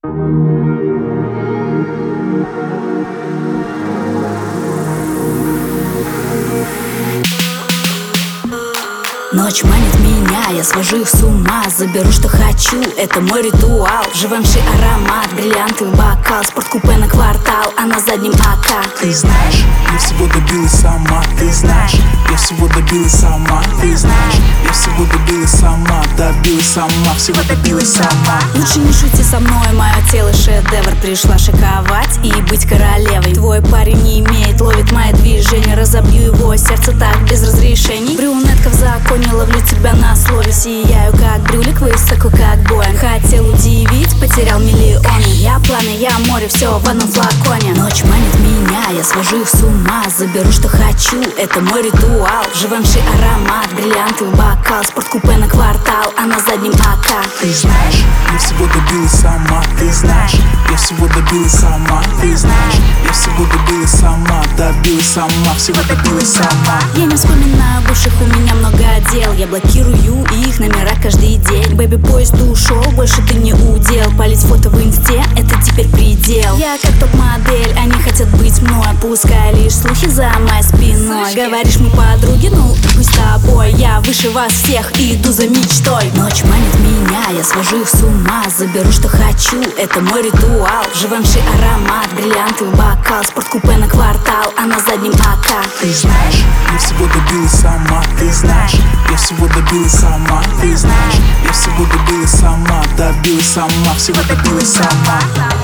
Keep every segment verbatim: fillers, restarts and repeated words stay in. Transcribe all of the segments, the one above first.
Ночь манит меня, я свожу их с ума. Заберу, что хочу, это мой ритуал. Живемший аромат, бриллианты в бокал. Спорткупе на квартал, а на заднем АК. Ты знаешь, я всего добилась сама. Ты знаешь, я всего добилась сама. Ты знаешь, я всего добилась сама. Добилась сама, всего добилась сама. Лучше не шути со мной, мое тело шедевр. Пришла шиковать и быть королевой. Твой парень не имеет, ловит мои движения. Разобью его сердце так без разрешений. Брюнетка в законе, ловлю тебя на слове. Сияю как брюлик, высоко как Боинг. Хотел удивить, потерял миллионы. Я пламя, я море, все в одном флаконе. Ночь манит меня, я свожу их с ума. Заберу, что хочу, это мой ритуал. Живемший аромат, бриллианты в бокал. Спорткупе на квартал, а на заднем АК. Ты знаешь, я всего добилась сама. Ты знаешь, я всего добилась сама. Ты знаешь, я всего добилась сама. Добилась сама, всего добилась сама. Я не вспоминаю бывших, у меня много дел. Я блокирую их номера каждый день. Бэби, поезд ушел, больше ты не удел. Палить фото в инсте, это теперь предел. Я как топ-модель, они хотят быть мной. Пускай лишь слухи за моей спиной. Говоришь, мы подруги, ну пусть с тобой. Я выше вас всех и иду за мечтой. Ночь манит меня, я свожу их с ума. Заберу, что хочу, это мой ритуал. Живемший аромат, бриллианты в бокал. Спорткупе на квартал, а на заднем АК. Ты знаешь, я всего добилась сама. Ты знаешь, я всего добилась сама. Ты знаешь, я всего добилась сама. Добилась сама, всего добилась сама.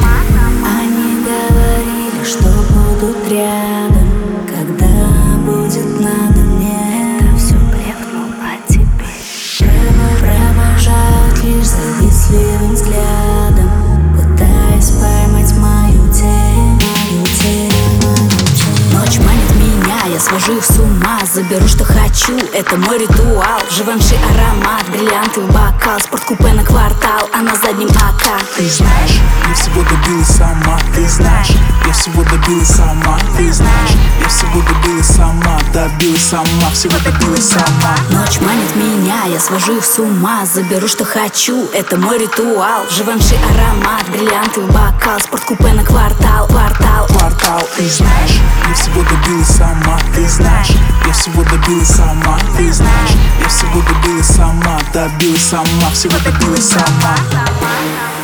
Они говорили, что будут рядом, когда будет надо мне. Все блекнул по тебе. Провожают лишь завистливым взглядом, пытаясь поймать мою тень, мою тень, мою тень. Ночь манит меня, я свожу их с ума. Заберу, что хочу, это мой ритуал. Живемший аромат, бриллианты в бокал. Спорткупе на квартал, а на заднем АК. Ты знаешь, я всего добилась сама. Ты знаешь, я всего добилась сама. Ты знаешь, я всего добилась сама. Добилась сама, всего добилась сама. Ночь манит меня, я свожу их с ума. Заберу, что хочу, это мой ритуал. Живемший аромат, бриллианты в бокал. Спорткупе на квартал, квартал, квартал. Ты знаешь, я всего добилась сама. Ты знаешь, я всего добилась сама. Ты знаешь, я всего добилась сама. Добилась сама, всего добилась сама.